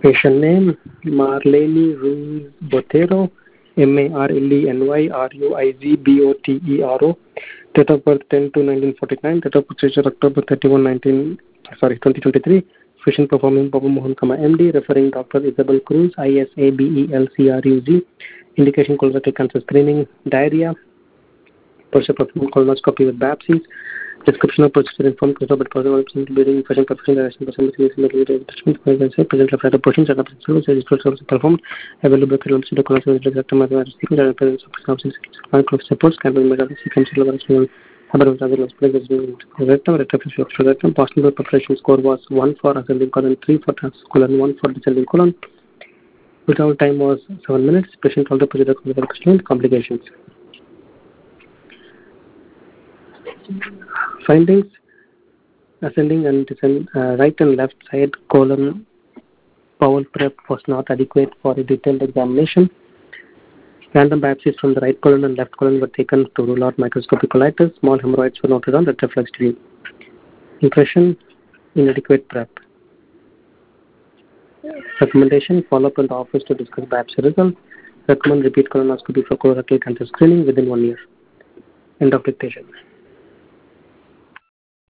Patient name, Marlene Ruiz Botero, Marleny Ruizbotero. Date of birth 10 to 1949. Date of procedure October 31, 2023. Physician performing Babu Mohan, MD. Referring Dr. Isabel Cruz, ISABELCRUZ. Indication colorectal cancer screening, diarrhea. Procedure performing colonoscopy with biopsies. Description of procedure informed about possible bleeding, fashion perfusion, direction, present left right portions, and service performed. Available sequence supports can be measured sequential rectum. Possible preparation score was 1 for ascending colon, 3 for transverse colon, 1 for descending colon. Without time was 7 minutes. Patient told the procedure complications. Findings: ascending and descending, right and left side colon bowel prep was not adequate for a detailed examination. Random biopsies from the right colon and left colon were taken to rule out microscopic colitis. Small hemorrhoids were noted on retroflex tube. Impression: inadequate prep. Recommendation: follow up in the office to discuss biopsy results. Recommend repeat colonoscopy for colorectal cancer screening within 1 year. End of dictation.